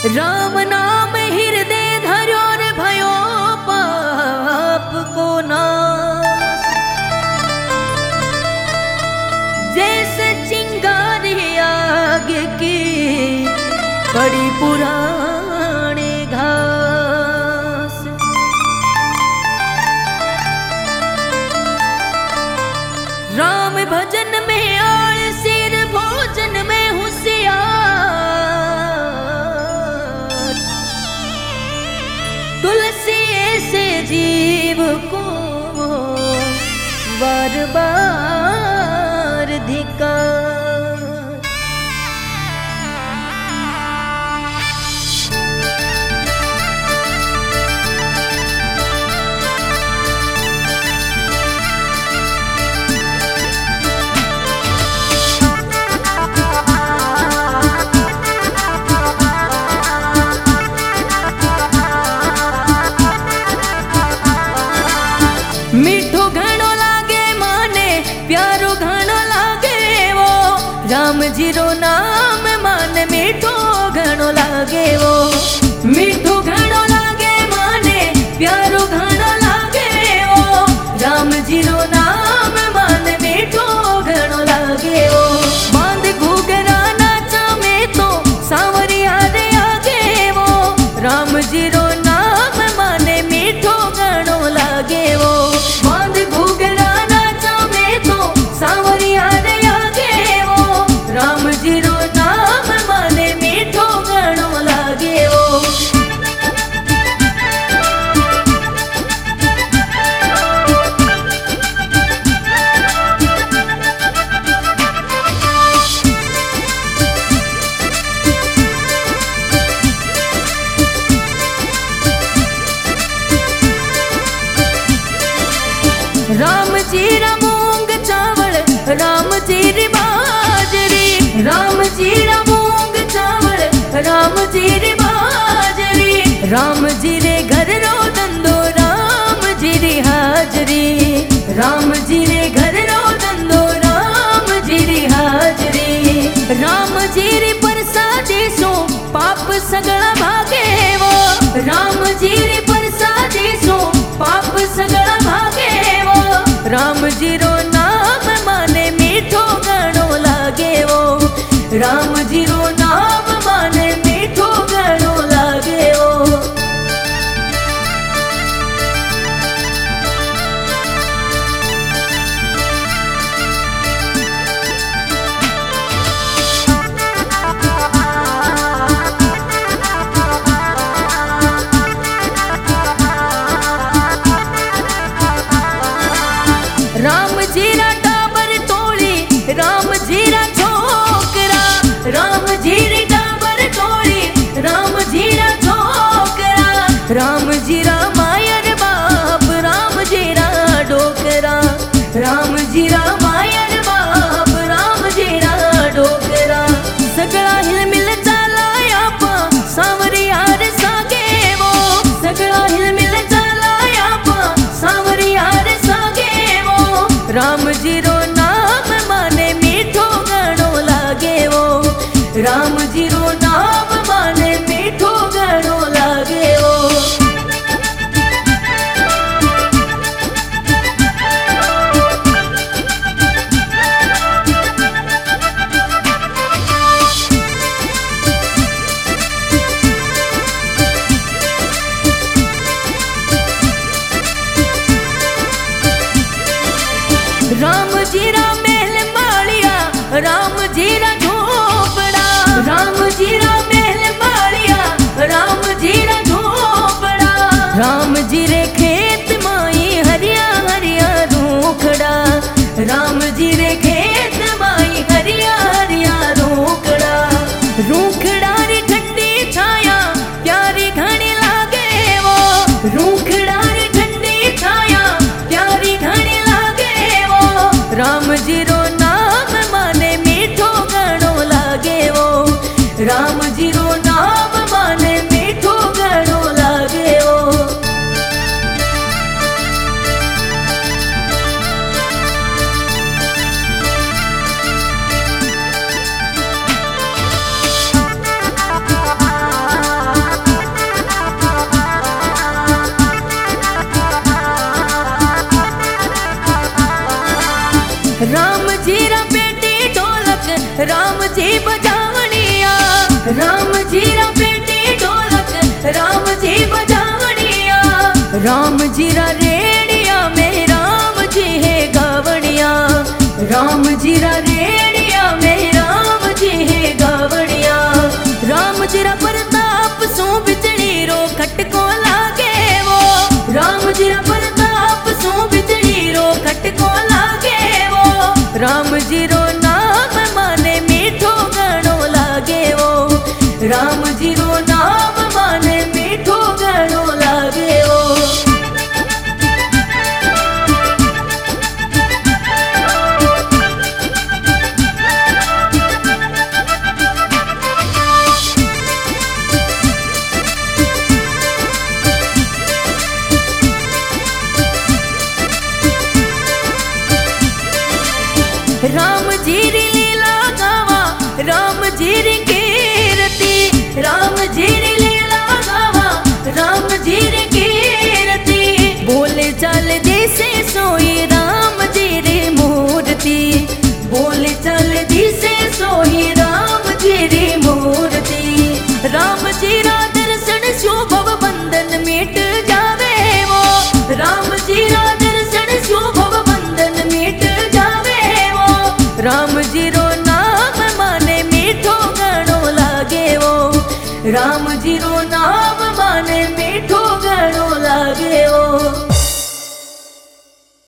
राम नाम हृदय धर्यो रे भयो पाप को नाश। जैसे चिंगारी आग की बड़ी पुराने घास। राम भजन में आलसीर भोजन में होशियार। तुलसी ऐसे जीव को बार बार धिक्कार। मीठो घणो लागे माने प्यारो घणो लागे वो। राम जी रो नाम माने मीठो घणो लागे वो। मीठो घणो लागे माने प्यारो घणो लागे वो। राम जी रो नाम माने मीठो घणो लागे वो। बांध घूघरा नाचा में तो सांवरिया रे आगे वो। राम जी रो नाम माने मीठो घणो लागे वो। बांध घूघरा नाचा में तो सांवरिया रे आगे वो। राम जी रो नाम माने मीठो घणो लागे वो। राम जी रा मूंग चावल राम जी री बाजरी। राम जी रा मूंग चावल राम जी री बाजरी। राम जी रे घर रो धंधो राम जी री हाजरी। राम जी रे घर रो धंधो राम जी री हाजरी। राम जी री प्रसादी सो पाप सगला भागे वो। राम जी री प्रसादी सो पाप सगला भागे वो। राम जी रो नाम माने मीठो घणो लागे वो। राम जी रो नाम माने मीठो घणो लागे वो। राम जी बजावणिया, राम जी रा पेटी ढोलक, राम जी बजावणिया, राम जी रा रेडिया में राम जी है गावणिया, राम जी रा रेडिया में राम जी है गावणिया, राम जी रा प्रताप सो बिजली रो खटको लागे वो, राम जी रा प्रताप सो बिजली रो खटको लागे वो, राम जी रो नाम माने मीठो गणो लागे वो, राम जी रो नाम माने मीठो गणो लागे वो। राम जी री लीला गावा, राम जी री कीर्ति, राम जी री लीला गावा, राम जी री कीर्ति, बोले चल दिसे सोई राम जी री मूर्ति, बोले चल दिसे सोई राम जी री मूर्ति, राम जी रा दर्शन शोभव बंधन मिट जावे वो, राम जी रा दर्शन शोभव बंधन मिट जावे वो, राम जी रो नाम माने मीठो गणो लागे वो, राम जी रो नाम माने मीठो गणो लागे।